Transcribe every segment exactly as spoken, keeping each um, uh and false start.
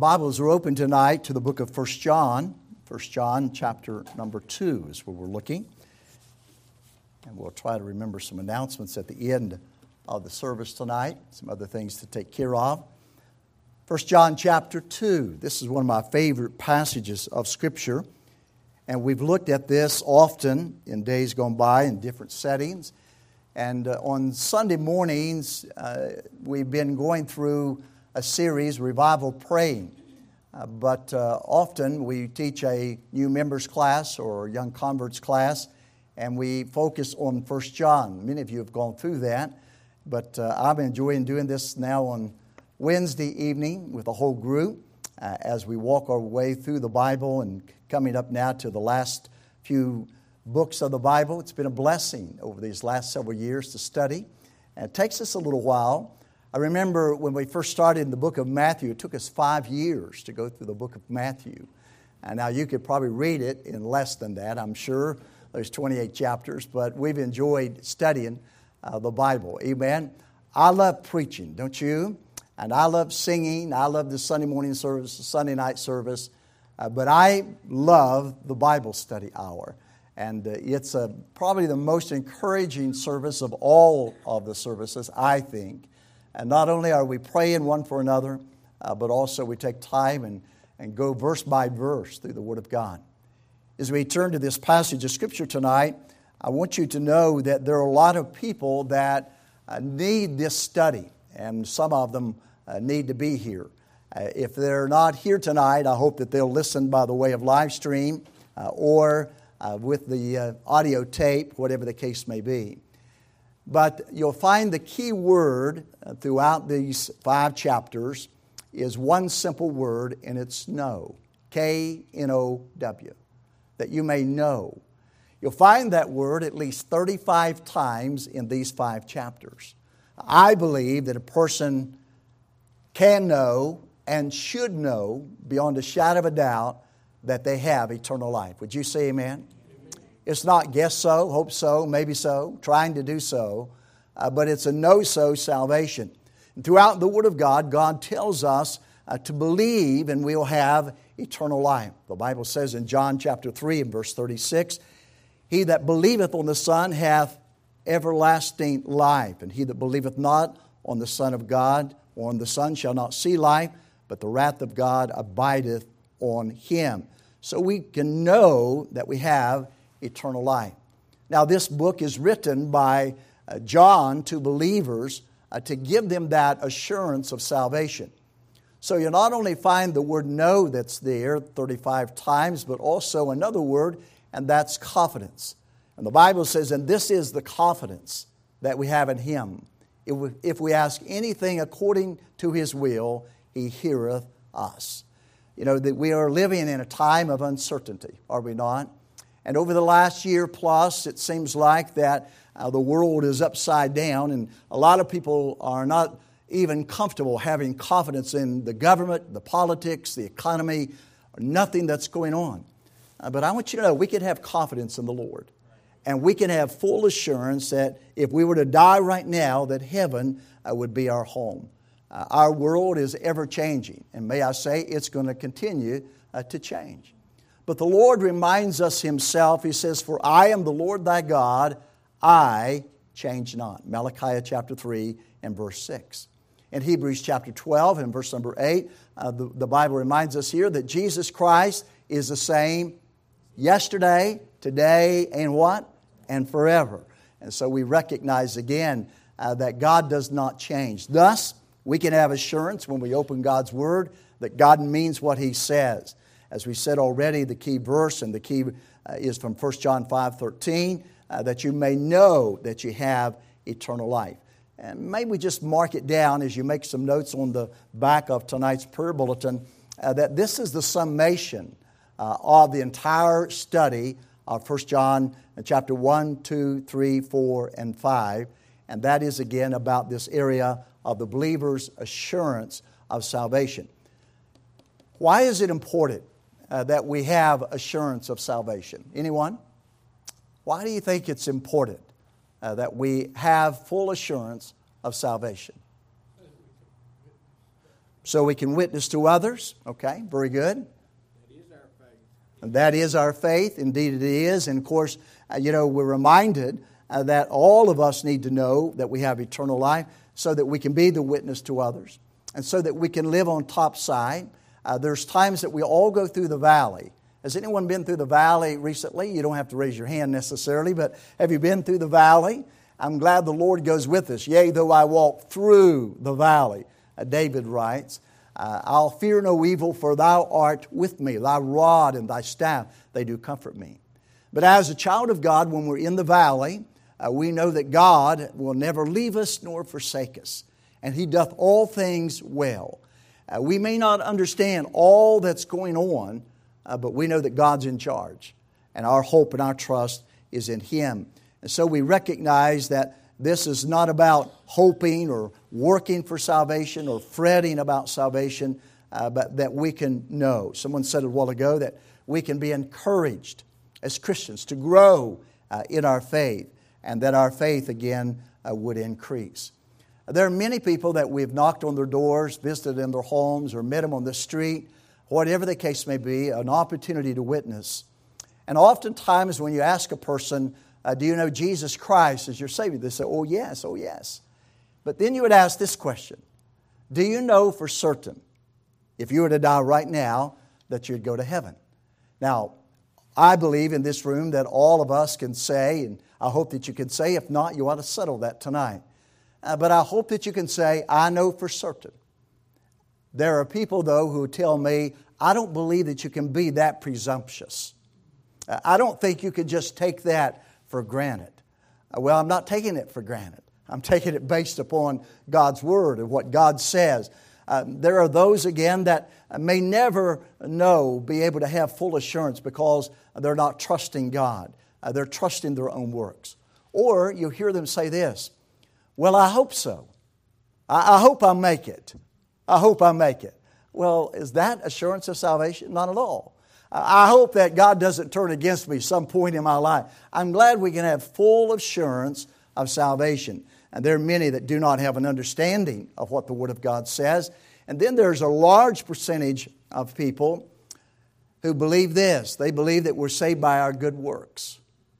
Bibles are open tonight to the book of First John. First John chapter number two is where we're looking. And we'll try to remember some announcements at the end of the service tonight, some other things to take care of. First John chapter two. This is one of my favorite passages of Scripture. And we've looked at this often in days gone by in different settings. And uh, on Sunday mornings, uh, we've been going through a series, Revival Praying. Uh, but uh, often we teach a new members class or young converts class, and we focus on First John. Many of you have gone through that, but uh, I'm enjoying doing this now on Wednesday evening with a whole group uh, as we walk our way through the Bible and coming up now to the last few books of the Bible. It's been a blessing over these last several years to study, and it takes us a little while. I remember when we first started in the book of Matthew, it took us five years to go through the book of Matthew. And now you could probably read it in less than that, I'm sure. There's twenty-eight chapters, but we've enjoyed studying uh, the Bible. Amen. I love preaching, don't you? And I love singing. I love the Sunday morning service, the Sunday night service. Uh, but I love the Bible study hour. And uh, it's uh, probably the most encouraging service of all of the services, I think. And not only are we praying one for another, uh, but also we take time and, and go verse by verse through the Word of God. As we turn to this passage of Scripture tonight, I want you to know that there are a lot of people that uh, need this study, and some of them uh, need to be here. Uh, if they're not here tonight, I hope that they'll listen by the way of live stream uh, or uh, with the uh, audio tape, whatever the case may be. But you'll find the key word throughout these five chapters is one simple word, and it's know. K N O W. That you may know. You'll find that word at least thirty-five times in these five chapters. I believe that a person can know and should know beyond a shadow of a doubt that they have eternal life. Would you say amen? It's not guess so, hope so, maybe so, trying to do so, uh, but it's a know-so salvation. And throughout the Word of God, God tells us uh, to believe and we'll have eternal life. The Bible says in John chapter three and verse thirty-six, He that believeth on the Son hath everlasting life, and he that believeth not on the Son of God or on the Son shall not see life, but the wrath of God abideth on him. So we can know that we have eternal life. Now, this book is written by uh, John to believers uh, to give them that assurance of salvation. So you not only find the word know that's there thirty-five times, but also another word, and that's confidence. And the Bible says, and this is the confidence that we have in Him. If we, if we ask anything according to His will, He heareth us. You know, that we are living in a time of uncertainty, are we not? And over the last year plus, it seems like that uh, the world is upside down, and a lot of people are not even comfortable having confidence in the government, the politics, the economy, nothing that's going on. Uh, but I want you to know we can have confidence in the Lord. And we can have full assurance that if we were to die right now, that heaven uh, would be our home. Uh, our world is ever changing, and may I say it's going to continue uh, to change. But the Lord reminds us Himself. He says, for I am the Lord thy God, I change not. Malachi chapter three and verse six. In Hebrews chapter twelve and verse number eight, uh, the, the Bible reminds us here that Jesus Christ is the same yesterday, today, and what? And forever. And so we recognize again uh, that God does not change. Thus, we can have assurance when we open God's Word that God means what He says. As we said already, the key verse and the key uh, is from First John five thirteen, uh, that you may know that you have eternal life. And maybe we just mark it down as you make some notes on the back of tonight's prayer bulletin, uh, that this is the summation uh, of the entire study of First John chapter one, two, three, four, and five. And that is again about this area of the believer's assurance of salvation. Why is it important uh, that we have assurance of salvation? Anyone? Why do you think it's important uh, that we have full assurance of salvation? So we can witness to others. Okay, very good. That is our faith. And that is our faith. Indeed it is. And of course, uh, you know, we're reminded uh, that all of us need to know that we have eternal life so that we can be the witness to others and so that we can live on top side. Uh, there's times that we all go through the valley. Has anyone been through the valley recently? You don't have to raise your hand necessarily, but have you been through the valley? I'm glad the Lord goes with us. Yea, though I walk through the valley, uh, David writes, uh, I'll fear no evil, for thou art with me. Thy rod and thy staff, they do comfort me. But as a child of God, when we're in the valley, uh, we know that God will never leave us nor forsake us. And He doth all things well. Uh, we may not understand all that's going on, uh, but we know that God's in charge. And our hope and our trust is in Him. And so we recognize that this is not about hoping or working for salvation or fretting about salvation, uh, but that we can know. Someone said a while ago that we can be encouraged as Christians to grow uh, in our faith, and that our faith again uh, would increase. There are many people that we've knocked on their doors, visited in their homes, or met them on the street, whatever the case may be, an opportunity to witness. And oftentimes when you ask a person, uh, do you know Jesus Christ as your Savior? They say, oh yes, oh yes. But then you would ask this question, do you know for certain, if you were to die right now, that you'd go to heaven? Now, I believe in this room that all of us can say, and I hope that you can say, if not, you ought to settle that tonight. Uh, but I hope that you can say, I know for certain. There are people, though, who tell me, I don't believe that you can be that presumptuous. Uh, I don't think you could just take that for granted. Uh, well, I'm not taking it for granted. I'm taking it based upon God's Word and what God says. Uh, there are those, again, that may never know, be able to have full assurance because they're not trusting God. Uh, they're trusting their own works. Or you hear them say this, well, I hope so. I, I hope I make it. I hope I make it. Well, is that assurance of salvation? Not at all. I hope that God doesn't turn against me some point in my life. I'm glad we can have full assurance of salvation. And there are many that do not have an understanding of what the Word of God says. And then there's a large percentage of people who believe this. They believe that we're saved by our good works.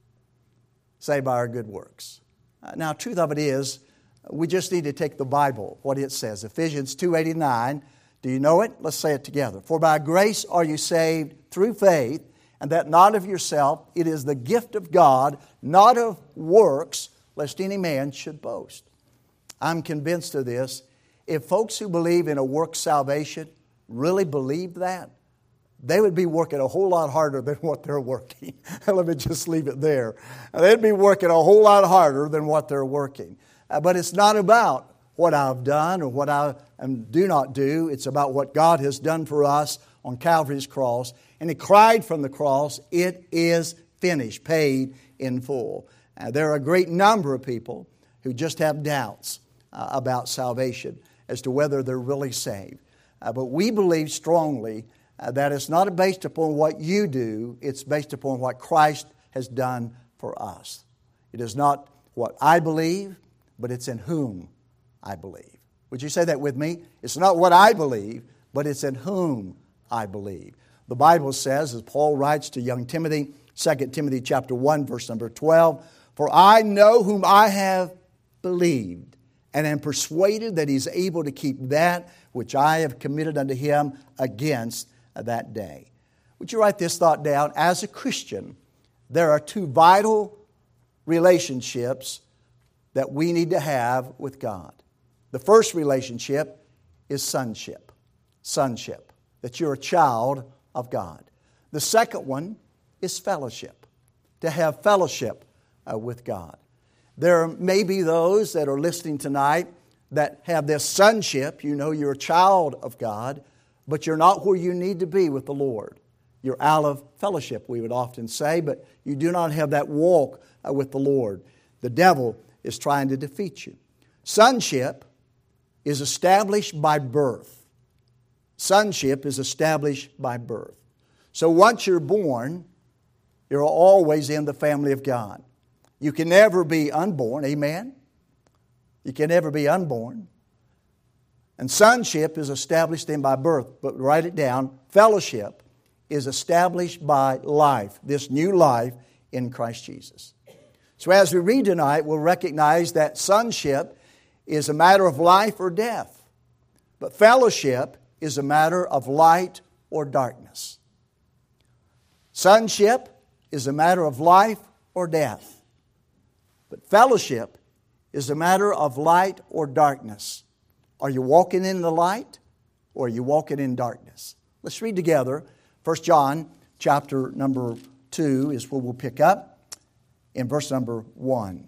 Saved by our good works. Now, truth of it is, we just need to take the Bible, what it says. Ephesians two eighty-nine. Do you know it? Let's say it together. For by grace are you saved through faith, and that not of yourself. It is the gift of God, not of works, lest any man should boast. I'm convinced of this. If folks who believe in a work salvation really believed that, they would be working a whole lot harder than what they're working. Let me just leave it there. They'd be working a whole lot harder than what they're working. Uh, but it's not about what I've done or what I um, do not do. It's about what God has done for us on Calvary's cross. And He cried from the cross, it is finished, paid in full. Uh, there are a great number of people who just have doubts uh, about salvation as to whether they're really saved. Uh, but we believe strongly uh, that it's not based upon what you do, it's based upon what Christ has done for us. It is not what I believe, but it's in whom I believe. Would you say that with me? It's not what I believe, but it's in whom I believe. The Bible says, as Paul writes to young Timothy, Second Timothy chapter one, verse number twelve, for I know whom I have believed, and am persuaded that He is able to keep that which I have committed unto Him against that day. Would you write this thought down? As a Christian, there are two vital relationships that we need to have with God. The first relationship is sonship. Sonship. That you're a child of God. The second one is fellowship. To have fellowship uh, with God. There may be those that are listening tonight that have this sonship. You know you're a child of God, but you're not where you need to be with the Lord. You're out of fellowship, we would often say, but you do not have that walk uh, with the Lord. The devil is trying to defeat you. Sonship is established by birth. Sonship is established by birth. So once you're born, you're always in the family of God. You can never be unborn, amen? You can never be unborn. And sonship is established then by birth. But write it down. Fellowship is established by life, this new life in Christ Jesus. So as we read tonight, we'll recognize that sonship is a matter of life or death. But fellowship is a matter of light or darkness. Sonship is a matter of life or death. But fellowship is a matter of light or darkness. Are you walking in the light or are you walking in darkness? Let's read together. First John chapter number two is where we'll pick up in verse number one.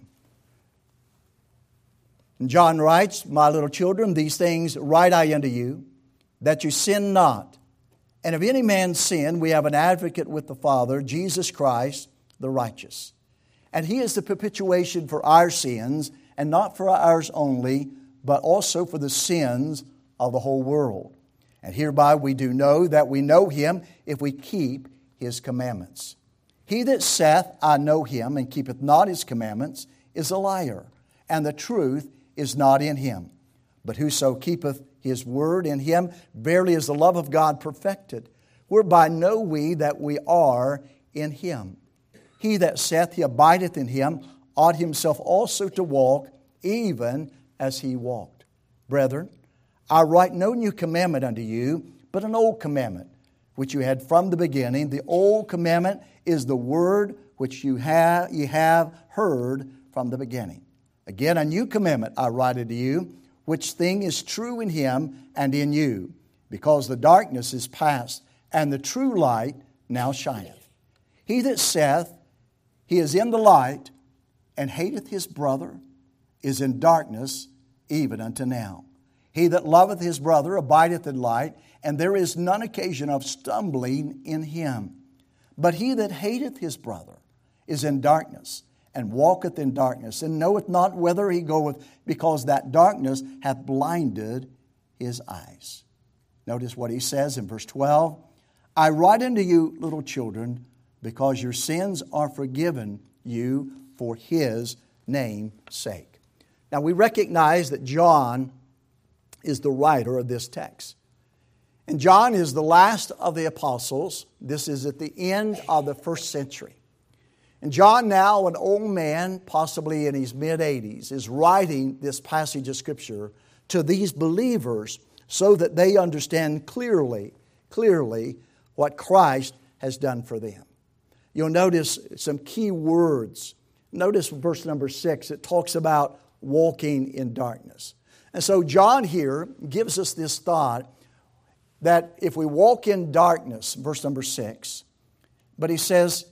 And John writes, "My little children, these things write I unto you, that you sin not. And if any man sin, we have an advocate with the Father, Jesus Christ, the righteous. And He is the propitiation for our sins, and not for ours only, but also for the sins of the whole world. And hereby we do know that we know Him, if we keep His commandments. He that saith, I know Him, and keepeth not His commandments, is a liar, and the truth is not in him. But whoso keepeth His word, in him verily is the love of God perfected. Whereby know we that we are in Him. He that saith he abideth in Him ought himself also to walk, even as He walked. Brethren, I write no new commandment unto you, but an old commandment, which you had from the beginning. The old commandment is the word which you have, ye have heard from the beginning. Again, a new commandment I write unto you, which thing is true in Him and in you, because the darkness is past, and the true light now shineth. He that saith he is in the light, and hateth his brother, is in darkness even unto now. He that loveth his brother abideth in light, and there is none occasion of stumbling in him. But he that hateth his brother is in darkness, and walketh in darkness, and knoweth not whither he goeth, because that darkness hath blinded his eyes." Notice what he says in verse twelve. "I write unto you, little children, because your sins are forgiven you for His name's sake." Now we recognize that John is the writer of this text. And John is the last of the apostles. This is at the end of the first century. And John, now an old man, possibly in his mid-eighties, is writing this passage of Scripture to these believers so that they understand clearly, clearly what Christ has done for them. You'll notice some key words. Notice verse number six, it talks about walking in darkness. And so John here gives us this thought that if we walk in darkness, verse number six, but he says,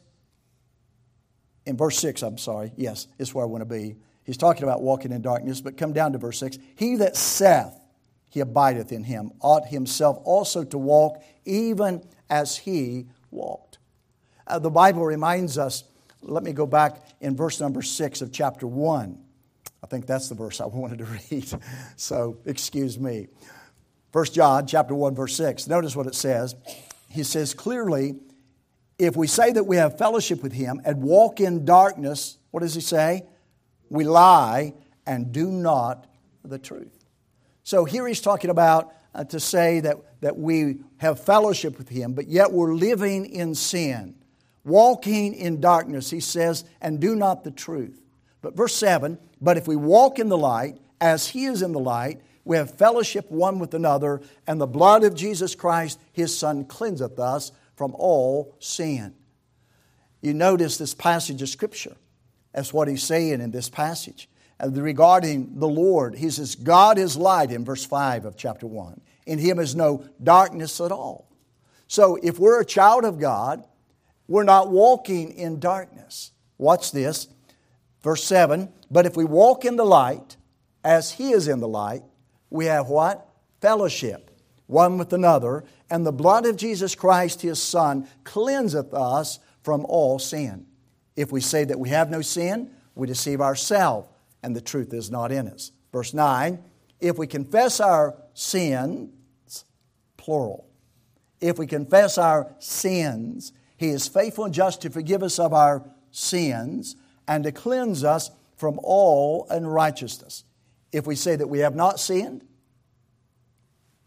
in verse six, I'm sorry, yes, it's where I want to be. He's talking about walking in darkness, but come down to verse six. He that saith he abideth in Him ought himself also to walk even as He walked. Uh, the Bible reminds us, let me go back in verse number six of chapter one. I think that's the verse I wanted to read, so excuse me. First John chapter one, verse six. Notice what it says. He says clearly, if we say that we have fellowship with Him and walk in darkness, what does he say? We lie and do not the truth. So here he's talking about uh, to say that, that we have fellowship with Him, but yet we're living in sin. Walking in darkness, he says, and do not the truth. But verse seven, but if we walk in the light, as He is in the light, we have fellowship one with another, and the blood of Jesus Christ, His Son, cleanseth us from all sin. You notice this passage of Scripture. That's what he's saying in this passage. And regarding the Lord, he says, God is light in verse five of chapter one. In Him is no darkness at all. So if we're a child of God, we're not walking in darkness. Watch this. Verse seven, but if we walk in the light, as He is in the light, we have what? Fellowship one with another, and the blood of Jesus Christ, His Son, cleanseth us from all sin. If we say that we have no sin, we deceive ourselves, and the truth is not in us. Verse nine, if we confess our sins, plural, if we confess our sins, He is faithful and just to forgive us of our sins and to cleanse us from all unrighteousness. If we say that we have not sinned,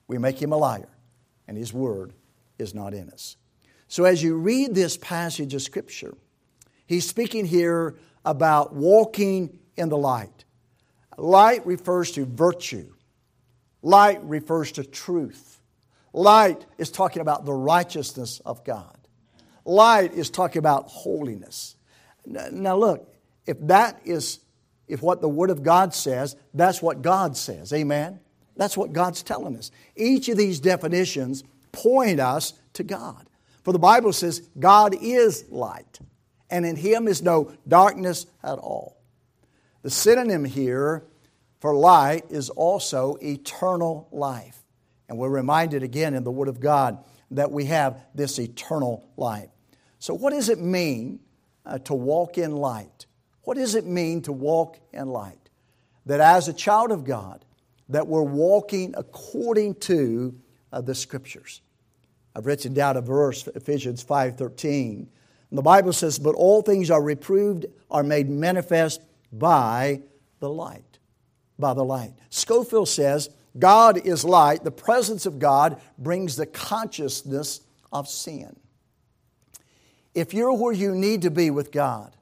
we make him a liar, and his word is not in us. So as you read this passage of Scripture, he's speaking here about walking in the light. Light refers to virtue. Light refers to truth. Light is talking about the righteousness of God. Light is talking about holiness. Now look, if that is, if what the Word of God says, that's what God says. Amen? That's what God's telling us. Each of these definitions point us to God. For the Bible says God is light, and in Him is no darkness at all. The synonym here for light is also eternal life. And we're reminded again in the Word of God that we have this eternal life. So what does it mean uh, to walk in light? What does it mean to walk in light? That as a child of God, that we're walking according to uh, the Scriptures. I've written down a verse, Ephesians five thirteen. And the Bible says, but all things are reproved, are made manifest by the light. By the light. Scofield says, God is light. The presence of God brings the consciousness of sin. If you're where you need to be with God,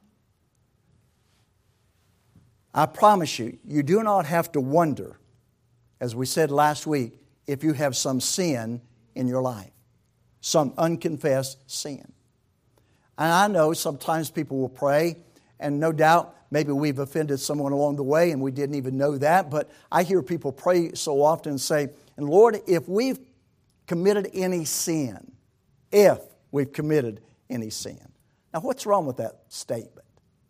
I promise you, you do not have to wonder, as we said last week, if you have some sin in your life. Some unconfessed sin. And I know sometimes people will pray, and no doubt maybe we've offended someone along the way and we didn't even know that, but I hear people pray so often and say, and Lord, if we've committed any sin, if we've committed any sin. Now what's wrong with that statement?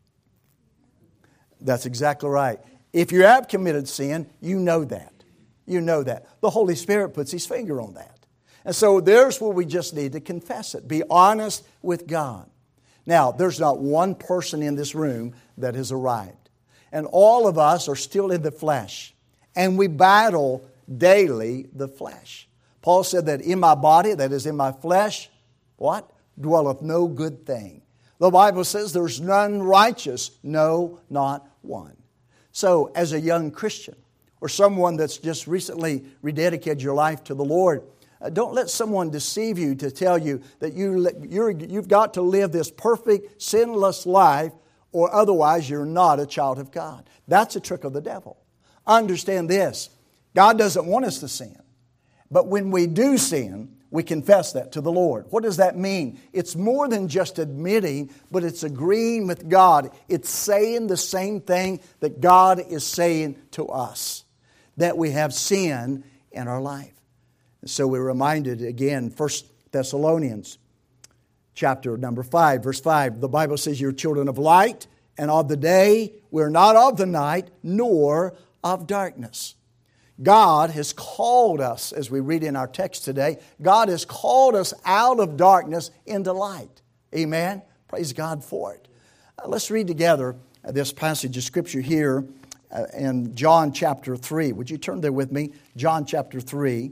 That's exactly right. If you have committed sin, you know that. You know that. The Holy Spirit puts His finger on that. And so there's where we just need to confess it. Be honest with God. Now, there's not one person in this room that has arrived. And all of us are still in the flesh. And we battle daily the flesh. Paul said that in my body, that is in my flesh, what? Dwelleth no good thing. The Bible says there's none righteous, no, not one. So as a young Christian, or someone that's just recently rededicated your life to the Lord, Uh, don't let someone deceive you to tell you that you, you're, you've got to live this perfect, sinless life, or otherwise you're not a child of God. That's a trick of the devil. Understand this. God doesn't want us to sin. But when we do sin, we confess that to the Lord. What does that mean? It's more than just admitting, but it's agreeing with God. It's saying the same thing that God is saying to us, that we have sin in our life. So we're reminded again, First Thessalonians chapter number five, verse five. The Bible says you're children of light and of the day. We're not of the night nor of darkness. God has called us, as we read in our text today, God has called us out of darkness into light. Amen? Praise God for it. Uh, let's read together uh, this passage of Scripture here uh, in John chapter three. Would you turn there with me? John chapter three.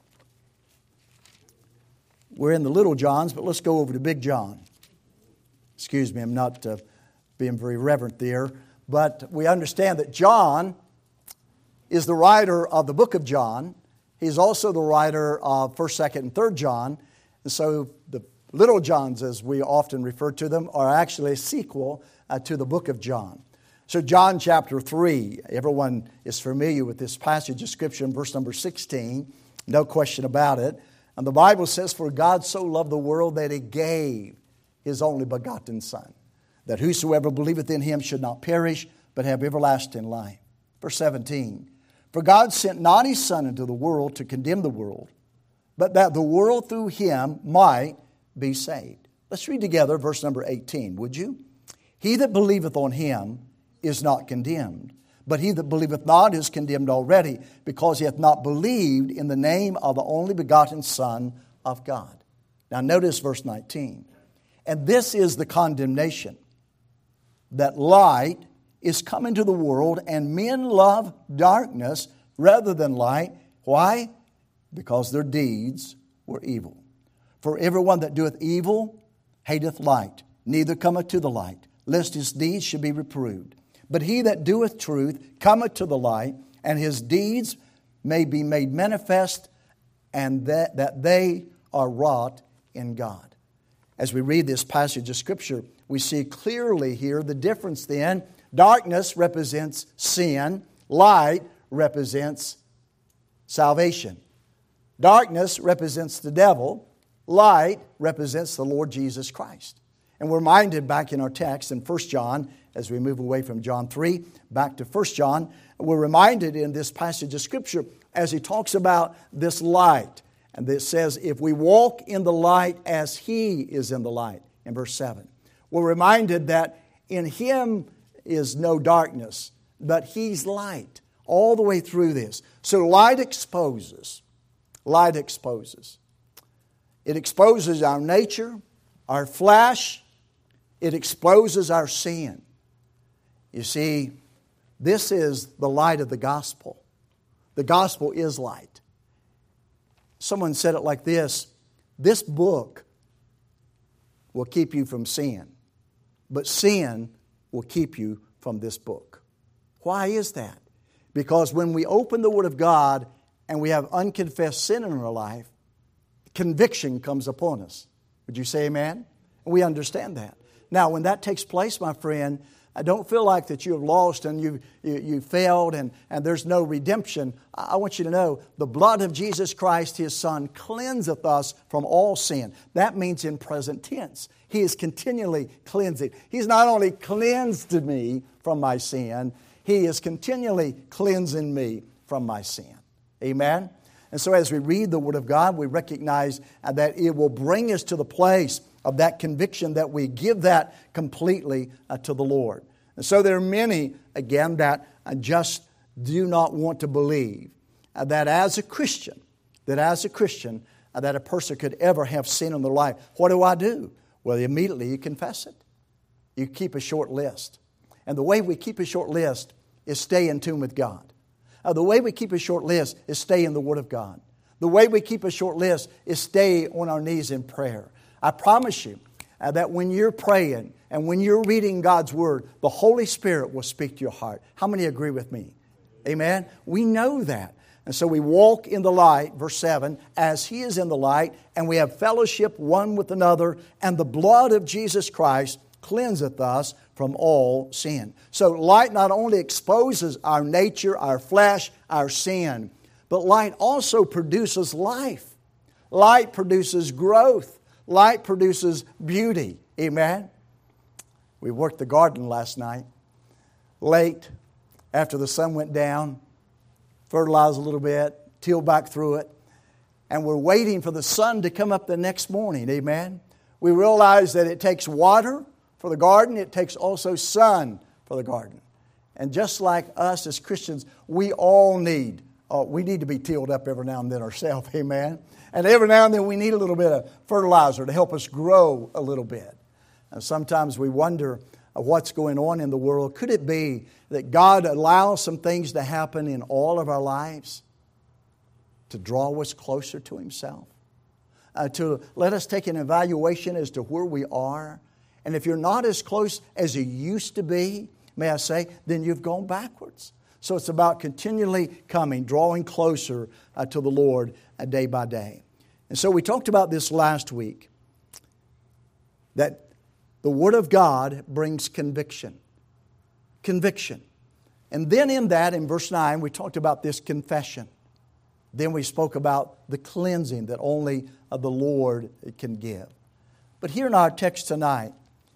We're in the little Johns, but let's go over to Big John. Excuse me, I'm not uh, being very reverent there. But we understand that John is the writer of the book of John. He's also the writer of first, second, and third John. And so the little Johns, as we often refer to them, are actually a sequel uh, to the book of John. So John chapter three, everyone is familiar with this passage of Scripture in verse number sixteen. No question about it. And the Bible says, for God so loved the world that He gave His only begotten Son, that whosoever believeth in Him should not perish, but have everlasting life. Verse seventeen, for God sent not His Son into the world to condemn the world, but that the world through Him might be saved. Let's read together verse number eighteen, would you? He that believeth on Him is not condemned, but he that believeth not is condemned already, because he hath not believed in the name of the only begotten Son of God. Now notice verse nineteen. And this is the condemnation, that light is come into the world, and men love darkness rather than light. Why? Because their deeds were evil. For everyone that doeth evil hateth light, neither cometh to the light, lest his deeds should be reproved. But he that doeth truth cometh to the light, and his deeds may be made manifest, and that, that they are wrought in God. As we read this passage of Scripture, we see clearly here the difference then. Darkness represents sin. Light represents salvation. Darkness represents the devil. Light represents the Lord Jesus Christ. And we're reminded back in our text in First John, as we move away from John three, back to First John, we're reminded in this passage of Scripture as he talks about this light. And it says, if we walk in the light as He is in the light, in verse seven. We're reminded that in Him is no darkness, but He's light all the way through this. So light exposes. Light exposes. It exposes our nature, our flesh. It exposes our sin. You see, this is the light of the gospel. The gospel is light. Someone said it like this: this book will keep you from sin, but sin will keep you from this book. Why is that? Because when we open the Word of God and we have unconfessed sin in our life, conviction comes upon us. Would you say amen? We understand that. Now, when that takes place, my friend, I don't feel like that you have lost and you you, you failed and, and there's no redemption. I, I want you to know the blood of Jesus Christ, His Son, cleanseth us from all sin. That means in present tense. He is continually cleansing. He's not only cleansed me from my sin, He is continually cleansing me from my sin. Amen? And so as we read the Word of God, we recognize that it will bring us to the place of that conviction that we give that completely uh, to the Lord. And so there are many, again, that uh, just do not want to believe uh, that as a Christian, that as a Christian, uh, that a person could ever have sin in their life. What do I do? Well, immediately you confess it. You keep a short list. And the way we keep a short list is stay in tune with God. Uh, the way we keep a short list is stay in the Word of God. The way we keep a short list is stay on our knees in prayer. I promise you uh, that when you're praying and when you're reading God's Word, the Holy Spirit will speak to your heart. How many agree with me? Amen? We know that. And so we walk in the light, verse seven, as He is in the light, and we have fellowship one with another, and the blood of Jesus Christ cleanseth us from all sin. So light not only exposes our nature, our flesh, our sin, but light also produces life. Light produces growth. Light produces beauty. Amen? We worked the garden last night, late, after the sun went down, fertilized a little bit, tilled back through it, and we're waiting for the sun to come up the next morning. Amen? We realize that it takes water for the garden, it takes also sun for the garden. And just like us as Christians, we all need, uh, we need to be tilled up every now and then ourselves. Amen? And every now and then we need a little bit of fertilizer to help us grow a little bit. And sometimes we wonder uh, what's going on in the world. Could it be that God allows some things to happen in all of our lives to draw us closer to Himself? Uh, to let us take an evaluation as to where we are. And if you're not as close as you used to be, may I say, then you've gone backwards. So it's about continually coming, drawing closer uh, to the Lord uh, day by day. And so we talked about this last week, that the Word of God brings conviction. Conviction. And then in that, in verse nine, we talked about this confession. Then we spoke about the cleansing that only uh, the Lord can give. But here in our text tonight,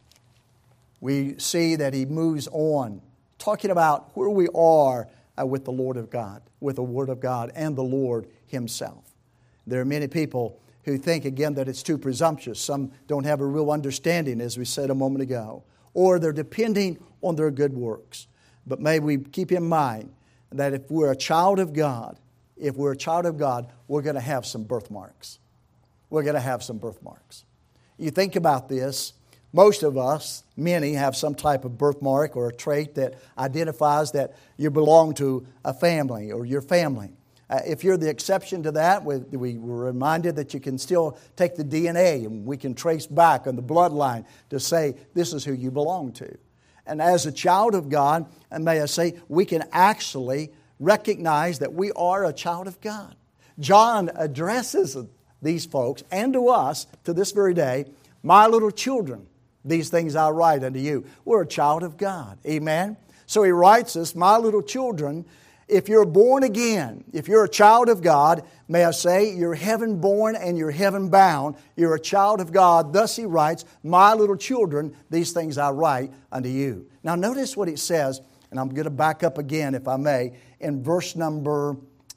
we see that he moves on, talking about where we are uh, with the Lord of God, with the Word of God and the Lord Himself. There are many people who think, again, that it's too presumptuous. Some don't have a real understanding, as we said a moment ago. Or they're depending on their good works. But may we keep in mind that if we're a child of God, if we're a child of God, we're going to have some birthmarks. We're going to have some birthmarks. You think about this. Most of us, many, have some type of birthmark or a trait that identifies that you belong to a family or your family. Uh, if you're the exception to that, we, we were reminded that you can still take the D N A and we can trace back on the bloodline to say this is who you belong to. And as a child of God, and may I say, we can actually recognize that we are a child of God. John addresses these folks and to us to this very day, my little children, these things I write unto you. We're a child of God. Amen? So he writes us, my little children, if you're born again, if you're a child of God, may I say, you're heaven born and you're heaven bound. You're a child of God. Thus he writes, my little children, these things I write unto you. Now notice what it says, and I'm going to back up again if I may, in verse number,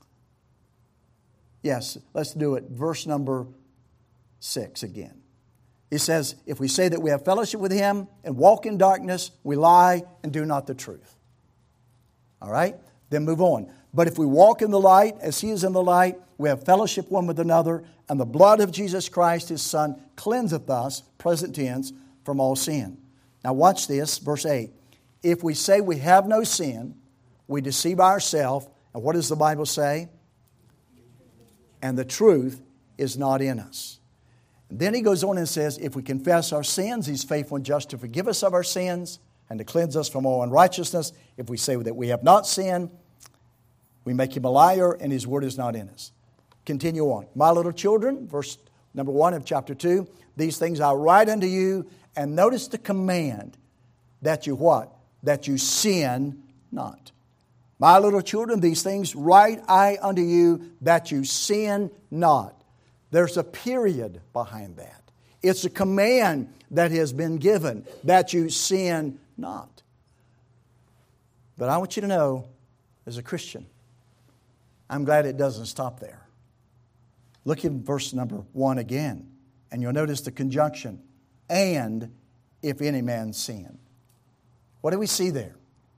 yes, let's do it, verse number six again. He says, if we say that we have fellowship with Him and walk in darkness, we lie and do not the truth. All right? Then move on. But if we walk in the light as He is in the light, we have fellowship one with another, and the blood of Jesus Christ, His Son, cleanseth us, present tense, from all sin. Now watch this, verse eight. If we say we have no sin, we deceive ourselves, and what does the Bible say? And the truth is not in us. And then he goes on and says, if we confess our sins, He's faithful and just to forgive us of our sins and to cleanse us from all unrighteousness. If we say that we have not sinned, we make Him a liar and His word is not in us. Continue on. My little children, verse number one of chapter two, these things I write unto you, and notice the command that you what? That you sin not. My little children, these things write I unto you, that you sin not. There's a period behind that. It's a command that has been given, that you sin not. But I want you to know, as a Christian, I'm glad it doesn't stop there. Look at verse number one again, and you'll notice the conjunction, and if any man sin. What do we see there?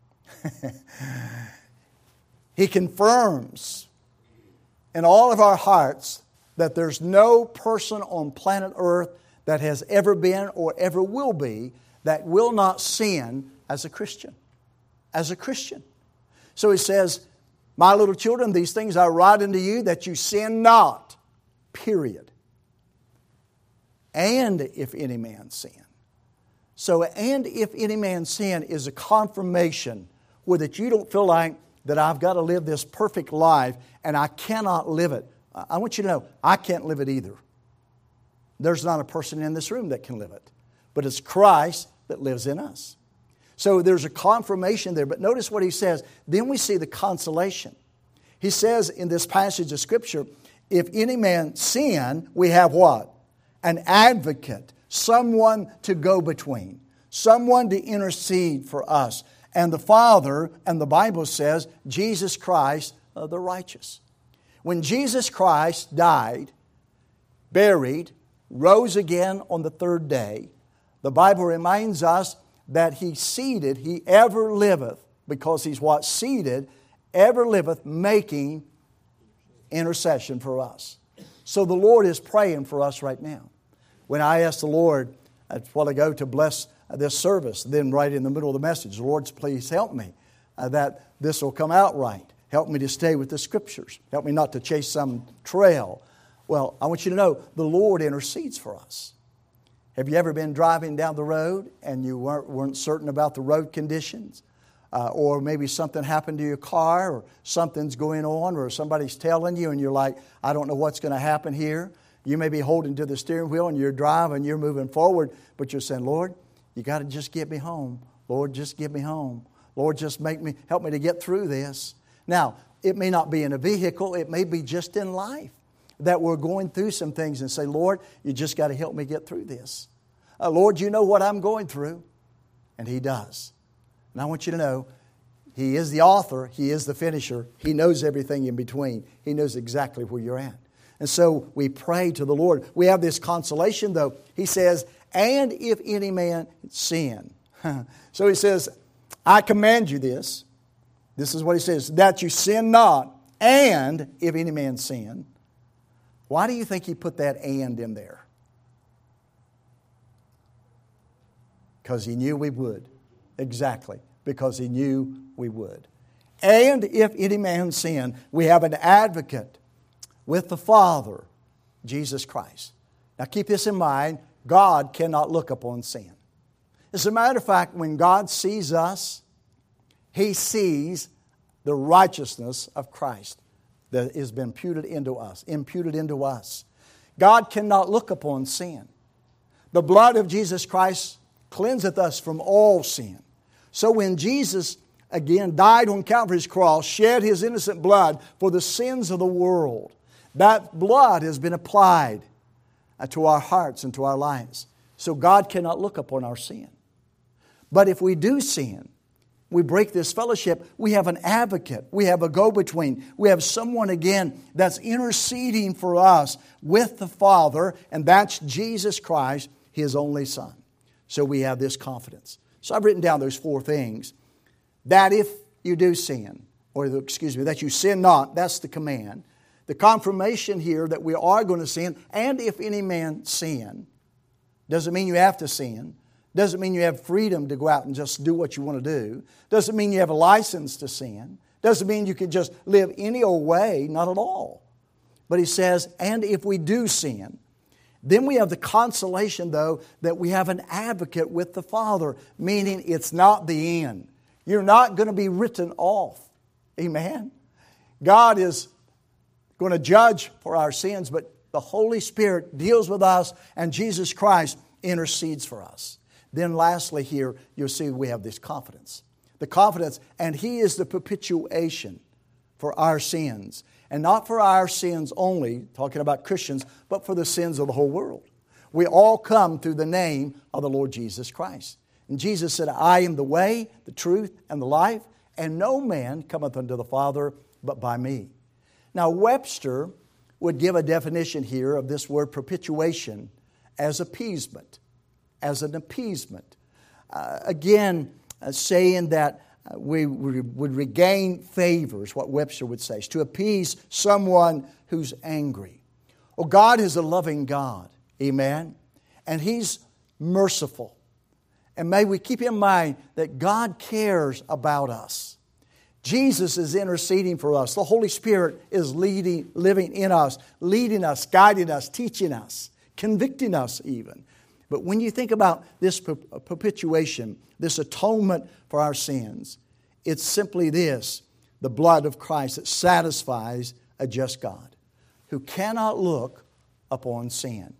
He confirms in all of our hearts that there's no person on planet Earth that has ever been or ever will be that will not sin as a Christian. As a Christian. So he says, my little children, these things I write unto you, that you sin not. Period. And if any man sin. So, and if any man sin is a confirmation where that you don't feel like that I've got to live this perfect life and I cannot live it. I want you to know, I can't live it either. There's not a person in this room that can live it. But it's Christ that lives in us. So there's a confirmation there. But notice what he says. Then we see the consolation. He says in this passage of Scripture, if any man sin, we have what? An advocate. Someone to go between. Someone to intercede for us. And the Father, and the Bible says, Jesus Christ, uh, the righteous. When Jesus Christ died, buried, rose again on the third day, the Bible reminds us that He seated, He ever liveth, because He's what? Seated, ever liveth, making intercession for us. So the Lord is praying for us right now. When I asked the Lord a while ago to bless this service, then right in the middle of the message, Lord, please help me uh, that this will come out right. Help me to stay with the Scriptures. Help me not to chase some trail. Well, I want you to know the Lord intercedes for us. Have you ever been driving down the road and you weren't, weren't certain about the road conditions? Uh, or maybe something happened to your car, or something's going on, or somebody's telling you and you're like, I don't know what's going to happen here. You may be holding to the steering wheel and you're driving, you're moving forward, but you're saying, Lord, you got to just get me home. Lord, just get me home. Lord, just make me, help me to get through this. Now, it may not be in a vehicle. It may be just in life that we're going through some things and say, Lord, you just got to help me get through this. Uh, Lord, you know what I'm going through. And He does. And I want you to know, He is the author. He is the finisher. He knows everything in between. He knows exactly where you're at. And so we pray to the Lord. We have this consolation, though. He says, and if any man sin. So He says, I command you this. This is what He says, that you sin not, and if any man sin. Why do you think He put that and in there? Because He knew we would. Exactly. Because He knew we would. And if any man sin, we have an advocate with the Father, Jesus Christ. Now keep this in mind. God cannot look upon sin. As a matter of fact, when God sees us, He sees the righteousness of Christ. that has been imputed into us, imputed into us. God cannot look upon sin. The blood of Jesus Christ cleanseth us from all sin. So when Jesus again died on Calvary's cross, shed His innocent blood for the sins of the world, that blood has been applied to our hearts and to our lives. So God cannot look upon our sin. But if we do sin, we break this fellowship, we have an advocate, we have a go-between, we have someone again that's interceding for us with the Father, and that's Jesus Christ, His only Son. So we have this confidence. So I've written down those four things. That if you do sin, or excuse me, that you sin not, that's the command. The confirmation here that we are going to sin, and if any man sin, doesn't mean you have to sin. Doesn't mean you have freedom to go out and just do what you want to do. Doesn't mean you have a license to sin. Doesn't mean you can just live any old way, not at all. But he says, and if we do sin, then we have the consolation, though, that we have an advocate with the Father, meaning it's not the end. You're not going to be written off. Amen? God is going to judge for our sins, but the Holy Spirit deals with us, and Jesus Christ intercedes for us. Then lastly here, you'll see we have this confidence. The confidence, and He is the propitiation for our sins. And not for our sins only, talking about Christians, but for the sins of the whole world. We all come through the name of the Lord Jesus Christ. And Jesus said, I am the way, the truth, and the life, and no man cometh unto the Father but by me. Now Webster would give a definition here of this word propitiation as appeasement. As an appeasement. Uh, again, uh, saying that uh, we, we would regain favor is what Webster would say. It's to appease someone who's angry. Oh, God is a loving God. Amen. And He's merciful. And may we keep in mind that God cares about us. Jesus is interceding for us. The Holy Spirit is leading, living in us, leading us, guiding us, teaching us, convicting us even. But when you think about this propitiation, this atonement for our sins, it's simply this, the blood of Christ that satisfies a just God who cannot look upon sin.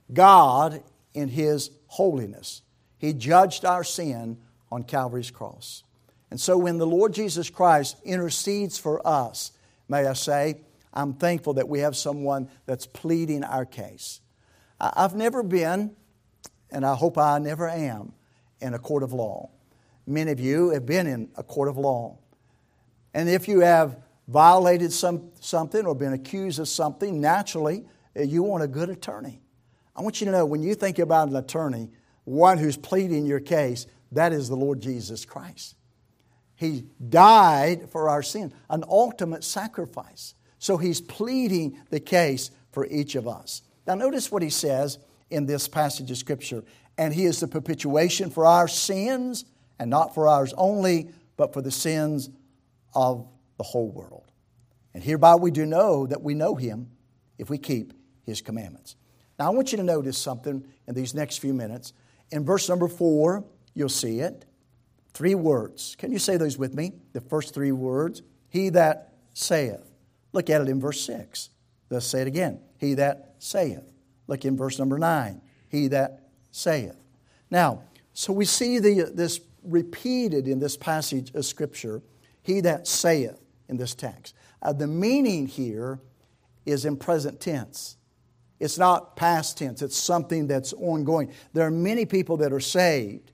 God, in His holiness, He judged our sin on Calvary's cross. And so when the Lord Jesus Christ intercedes for us, may I say, I'm thankful that we have someone that's pleading our case. I've never been, and I hope I never am, in a court of law. Many of you have been in a court of law. And if you have violated some something or been accused of something, naturally, you want a good attorney. I want you to know, when you think about an attorney, one who's pleading your case, that is the Lord Jesus Christ. He died for our sin, an ultimate sacrifice. So He's pleading the case for each of us. Now notice what He says in this passage of Scripture. And He is the propitiation for our sins, and not for ours only, but for the sins of the whole world. And hereby we do know that we know Him if we keep His commandments. Now I want you to notice something in these next few minutes. In verse number four, you'll see it. Three words. Can you say those with me? The first three words. He that saith. Look at it in verse six. Let's say it again. He that saith. Look in verse number nine. He that saith. Now, so we see the, this repeated in this passage of Scripture. He that saith in this text. Uh, the meaning here is in present tense. It's not past tense. It's something that's ongoing. There are many people that are saved,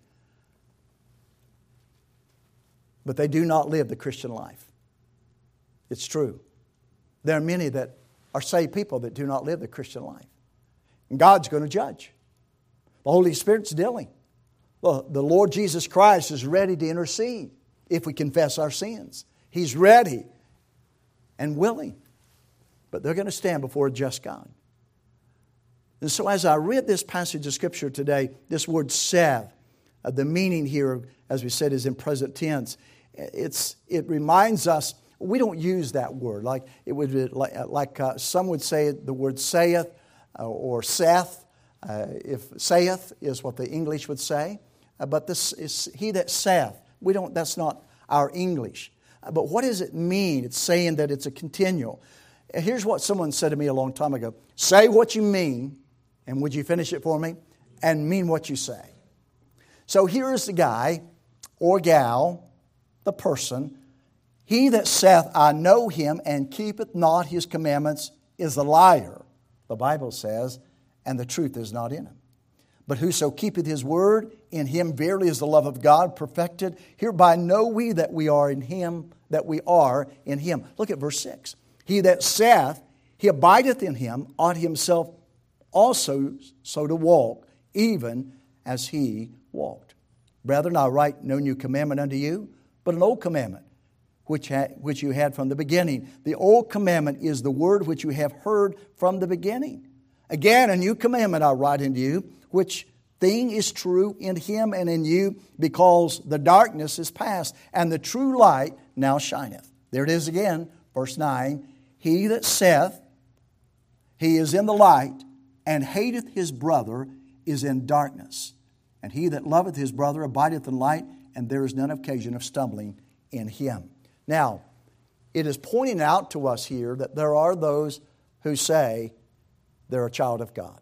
but they do not live the Christian life. It's true. There are many that are saved people that do not live the Christian life. And God's going to judge. The Holy Spirit's dealing. Well, the Lord Jesus Christ is ready to intercede if we confess our sins. He's ready and willing. But they're going to stand before a just God. And so as I read this passage of Scripture today, this word saith, uh, the meaning here, as we said, is in present tense. It's, it reminds us, we don't use that word. Like it would be like, like uh, some would say the word saith uh, or saith. Uh, if saith is what the English would say. Uh, but this is he that saith. We don't, that's not our English. Uh, but what does it mean? It's saying that it's a continual. Here's what someone said to me a long time ago. Say what you mean, and would you finish it for me? And mean what you say. So here is the guy or gal, the person. He that saith, I know him, and keepeth not his commandments, is a liar, the Bible says, and the truth is not in him. But whoso keepeth his word, in him verily is the love of God perfected. Hereby know we that we are in him, that we are in him. Look at verse six. He that saith, he abideth in him, ought himself also so to walk, even as he walked. Brethren, I write no new commandment unto you, but an old commandment, which, ha- which you had from the beginning. The old commandment is the word which you have heard from the beginning. Again, a new commandment I write unto you, which thing is true in him and in you, because the darkness is past, and the true light now shineth. There it is again, verse nine. He that saith, he is in the light, and hateth his brother, is in darkness. And he that loveth his brother abideth in light, and there is none occasion of stumbling in him. Now, it is pointing out to us here that there are those who say they're a child of God.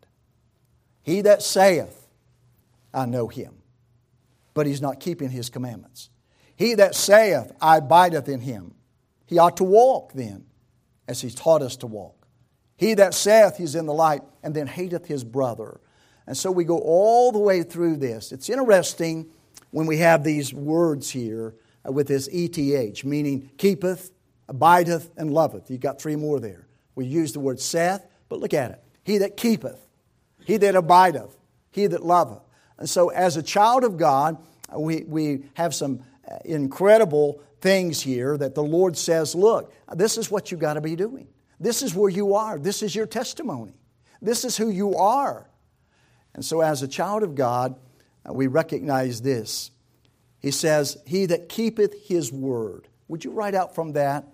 He that saith, I know him, but he's not keeping his commandments. He that saith, I abideth in him, he ought to walk then, as he's taught us to walk. He that saith he's in the light, and then hateth his brother. And so we go all the way through this. It's interesting when we have these words here with this E T H, meaning keepeth, abideth, and loveth. You've got three more there. We use the word saith, but look at it. He that keepeth, he that abideth, he that loveth. And so as a child of God, we, we have some incredible things here that the Lord says, look, this is what you've got to be doing. This is where you are. This is your testimony. This is who you are. And so as a child of God, we recognize this. He says, he that keepeth his word. Would you write out from that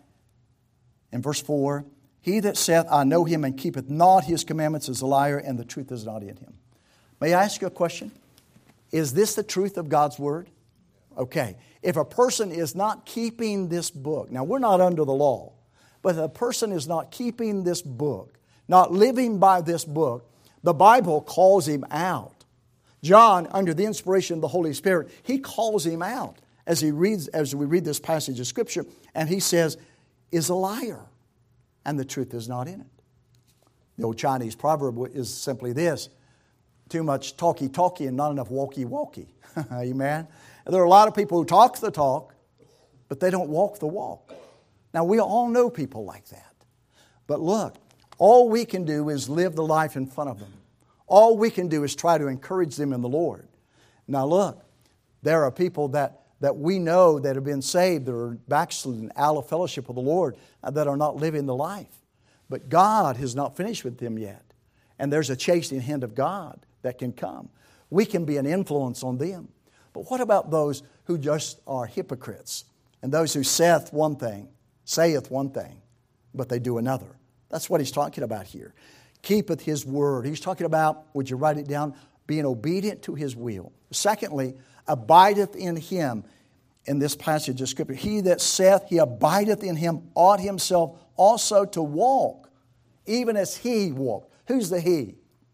in verse four? He that saith, I know him, and keepeth not his commandments is a liar, and the truth is not in him. May I ask you a question? Is this the truth of God's word? Okay. If a person is not keeping this book, now we're not under the law, but if a person is not keeping this book, not living by this book, the Bible calls him out. John, under the inspiration of the Holy Spirit, he calls him out as he reads, as we read this passage of Scripture, and he says, is a liar, and the truth is not in it. The old Chinese proverb is simply this: too much talky-talky and not enough walky-walky. Amen? And there are a lot of people who talk the talk, but they don't walk the walk. Now, we all know people like that. But look, all we can do is live the life in front of them. All we can do is try to encourage them in the Lord. Now look, there are people that, that we know that have been saved, that are backslidden, out of fellowship with the Lord, that are not living the life. But God has not finished with them yet. And there's a chastening hand of God that can come. We can be an influence on them. But what about those who just are hypocrites? And those who saith one thing, saith one thing, but they do another. That's what he's talking about here. Keepeth his word. He's talking about, would you write it down, being obedient to his will. Secondly, abideth in him. In this passage of Scripture, he that saith he abideth in him ought himself also to walk, even as he walked. Who's the he?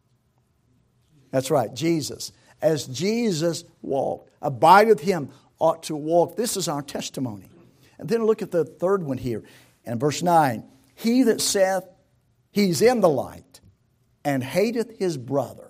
That's right, Jesus. As Jesus walked, abideth him ought to walk. This is our testimony. And then look at the third one here. In verse nine, he that saith he's in the light and hateth his brother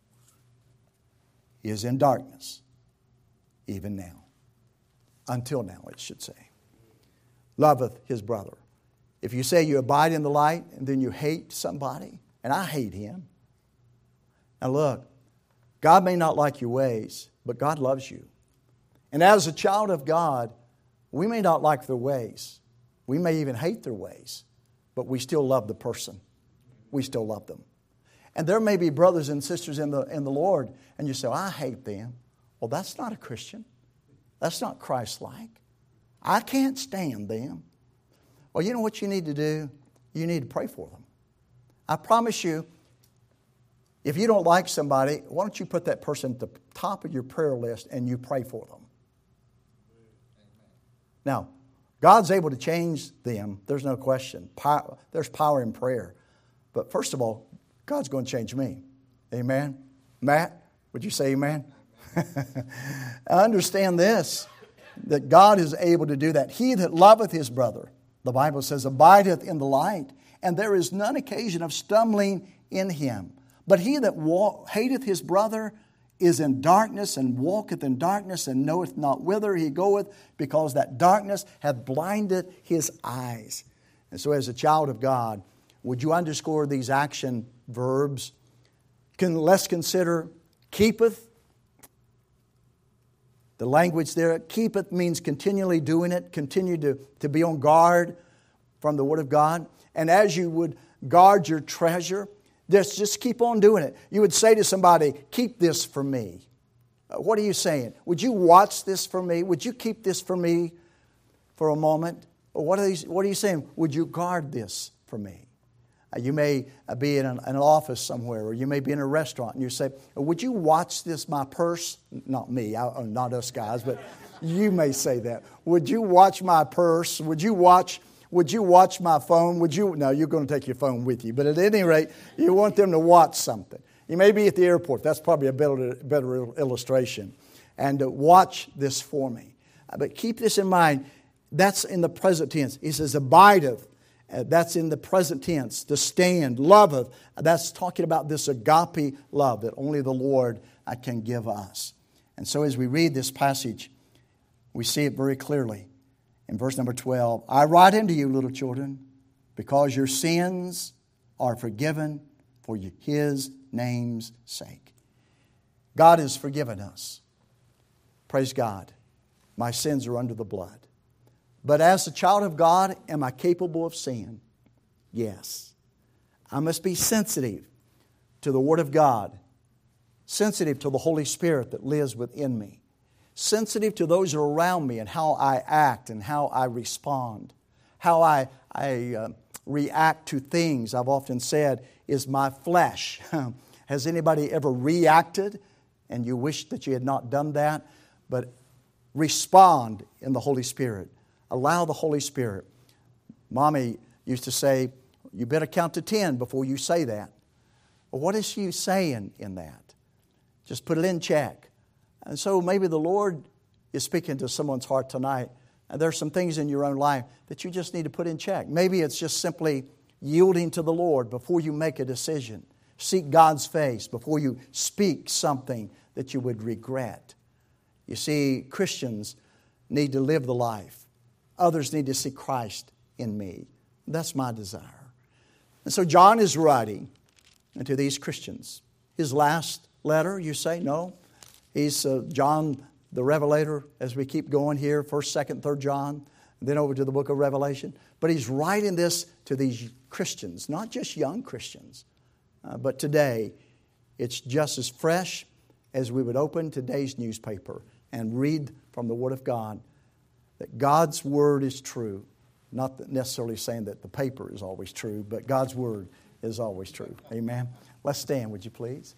is in darkness, even now. Until now, it should say. Loveth his brother. If you say you abide in the light and then you hate somebody, and I hate him. Now look, God may not like your ways, but God loves you. And as a child of God, we may not like their ways. We may even hate their ways, but we still love the person. We still love them. And there may be brothers and sisters in the, in the Lord, and you say, I hate them. Well, that's not a Christian. That's not Christ-like. I can't stand them. Well, you know what you need to do? You need to pray for them. I promise you, if you don't like somebody, why don't you put that person at the top of your prayer list and you pray for them? Now, God's able to change them. There's no question. Power, there's power in prayer. But first of all, God's going to change me. Amen? Matt, would you say amen? I understand this, that God is able to do that. He that loveth his brother, the Bible says, abideth in the light, and there is none occasion of stumbling in him. But he that walk, hateth his brother is in darkness, and walketh in darkness, and knoweth not whither he goeth, because that darkness hath blinded his eyes. And so as a child of God, would you underscore these action verbs? Can let's consider keepeth. The language there, keepeth, means continually doing it, continue to, to be on guard from the Word of God. And as you would guard your treasure, Just, just keep on doing it. You would say to somebody, keep this for me. Uh, what are you saying? Would you watch this for me? Would you keep this for me for a moment? Or what are you, what are you saying? Would you guard this for me? Uh, you may uh, be in an, an office somewhere, or you may be in a restaurant, and you say, would you watch this, my purse? Not me, I, not us guys, but you may say that. Would you watch my purse? Would you watch... Would you watch my phone? Would you? No, you're going to take your phone with you. But at any rate, you want them to watch something. You may be at the airport. That's probably a better, better illustration. And uh, watch this for me. Uh, but keep this in mind. That's in the present tense. He says, abideth. Uh, that's in the present tense. To stand. Loveth. Uh, that's talking about this agape love that only the Lord uh, can give us. And so as we read this passage, we see it very clearly. In verse number twelve, I write unto you, little children, because your sins are forgiven for His name's sake. God has forgiven us. Praise God. My sins are under the blood. But as a child of God, am I capable of sin? Yes. I must be sensitive to the Word of God, sensitive to the Holy Spirit that lives within me. Sensitive to those who are around me and how I act and how I respond. How I, I uh, react to things, I've often said, is my flesh. Has anybody ever reacted and you wish that you had not done that? But respond in the Holy Spirit. Allow the Holy Spirit. Mommy used to say, you better count to ten before you say that. Well, what is she saying in that? Just put it in check. And so maybe the Lord is speaking to someone's heart tonight. And there's some things in your own life that you just need to put in check. Maybe it's just simply yielding to the Lord before you make a decision. Seek God's face before you speak something that you would regret. You see, Christians need to live the life. Others need to see Christ in me. That's my desire. And so John is writing to these Christians. His last letter, you say, no. He's uh, John the Revelator, as we keep going here, first, second, third John, then over to the book of Revelation. But he's writing this to these Christians, not just young Christians, uh, but today it's just as fresh as we would open today's newspaper and read from the Word of God that God's Word is true. Not necessarily saying that the paper is always true, but God's Word is always true. Amen. Let's stand, would you please?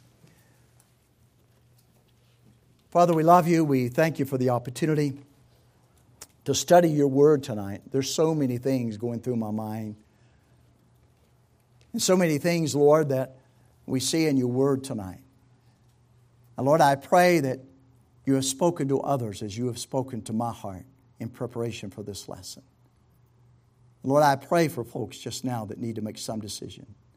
Father, we love you. We thank you for the opportunity to study your Word tonight. There's so many things going through my mind. And so many things, Lord, that we see in your Word tonight. And Lord, I pray that you have spoken to others as you have spoken to my heart in preparation for this lesson. Lord, I pray for folks just now that need to make some decision.